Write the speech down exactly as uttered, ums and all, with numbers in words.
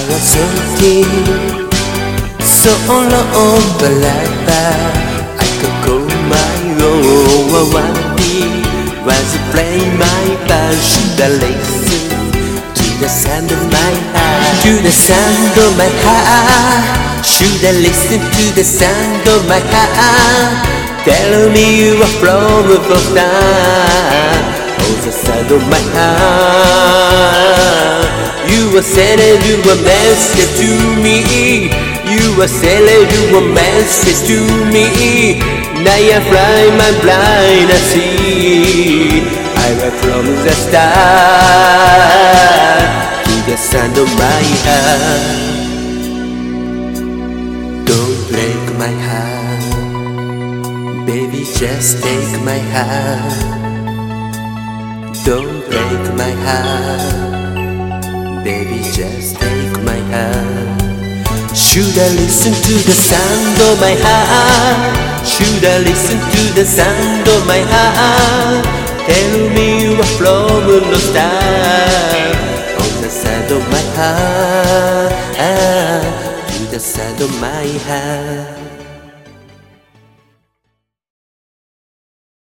was seventeen, so long but I could go my own. I wanna be was to play my part. Should I listen to the sound of my heart? To the sound of my heart. Should I listen to the sound of my heart? Tell me you are from the start. Oh, the sound of my heart. You are sending you a message to me. You are sending you a message to me. Now I fly my blind I see. I went from the start to the sound of my heart. Don't break my heart, baby, just take my heart. Don't break my heart, baby, just take my heart. Should I listen to the sound of my heart? Should I listen to the sound of my heart? Tell me you are from the start. On the sound of my heart, to the sound of my heart.